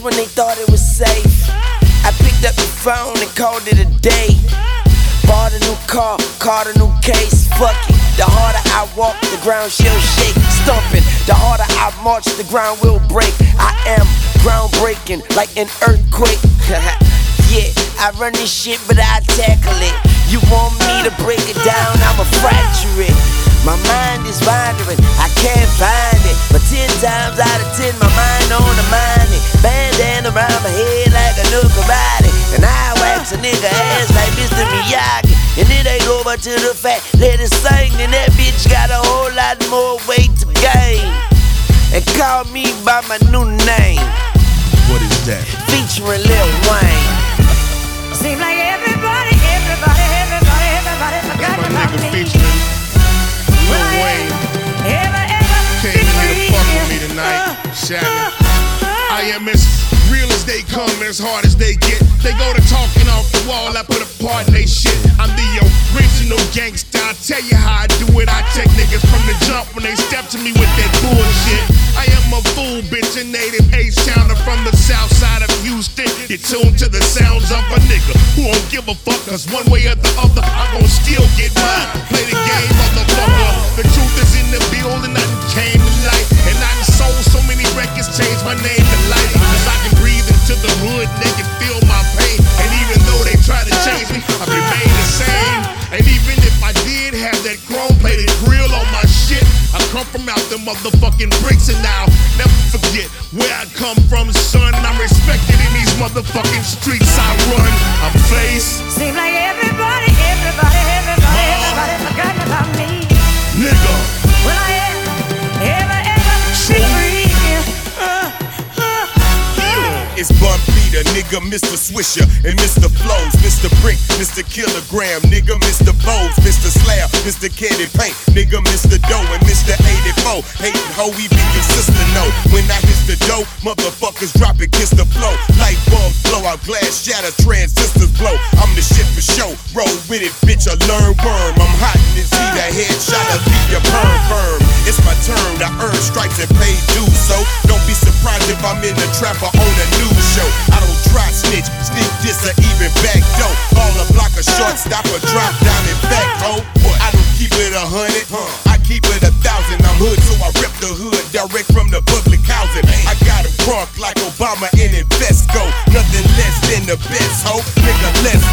when they thought it was safe, I picked up the phone and called it a day. Bought a new car, caught a new case. Fuck it, the harder I walk, the ground she'll shake. Stomping, the harder I march, the ground will break. I am groundbreaking, like an earthquake. Yeah, I run this shit, but I tackle it. You want me to break it down, I'ma fracture it. My mind is wandering, I can't find it. But 10 times out of 10, my mind on the money. Bandana around my head like a new karate. And I wax a nigga ass like Mr. Miyagi. And it ain't over to the fact, let it sing. And that bitch got a whole lot more weight to gain. And call me by my new name. What is that? Featuring Lil Wayne. Seem like everybody forgot My about nigga me. featuring Lil Wayne came here to fuck with me tonight. Shannon. I am as real as they come, as hard as they get. They go to talking off the wall, I put a part in they shit. I'm the original gangsta, I tell you how I do it. I take niggas from the jump when they step to me with that bullshit. I am a fool, bitch, a native H-towner from the south side of Houston. You're tuned to the sounds of a nigga who won't give a fuck, cause one way or the other, I'm gon' still get mine. Play the game, motherfucker. The truth is in the building, I done came to light. And I done sold so many records, changed my name to light. Cause I can breathe into the hood, they can feel my pain. And even though they try to change me, I remain the same. And even if I did have that chrome-plated grill on my shit, I come from out the motherfucking bricks. And now, never forget where I come from, son. I'm respected in these motherfucking streets I run. I'm Face. Seem like everybody forgot about me. Nigga. Will I ever be free? It's Bun Peter, nigga, Mr. Swisher, and Mr. Flows, Mr. Brick, Mr. Kilogram, nigga, Mr. Bows, Mr. Slab, Mr. Candy Paint, nigga, Mr. Doe, and Mr. 84. Hating hoe, even your sister know. When I hit the dough, motherfuckers drop it, kiss the flow. Light bulbs blow out, glass shatter, transistors blow. I'm the shit for show. Roll with it, bitch, I learn worm. I'm hot in this heat, a headshot, I leave your perm firm. It's my turn to earn stripes and pay dues, so don't be surprised if I'm in the trap or on a news show. I don't try snitch, sneak this or even back dope. All a block a short stop or drop down and back hoe. I don't keep it 100, I keep it 1,000. I'm hood, so I rip the hood direct from the public housing. I got him crunk like Obama in Invesco. Nothing less than the best hoe. Nigga, let's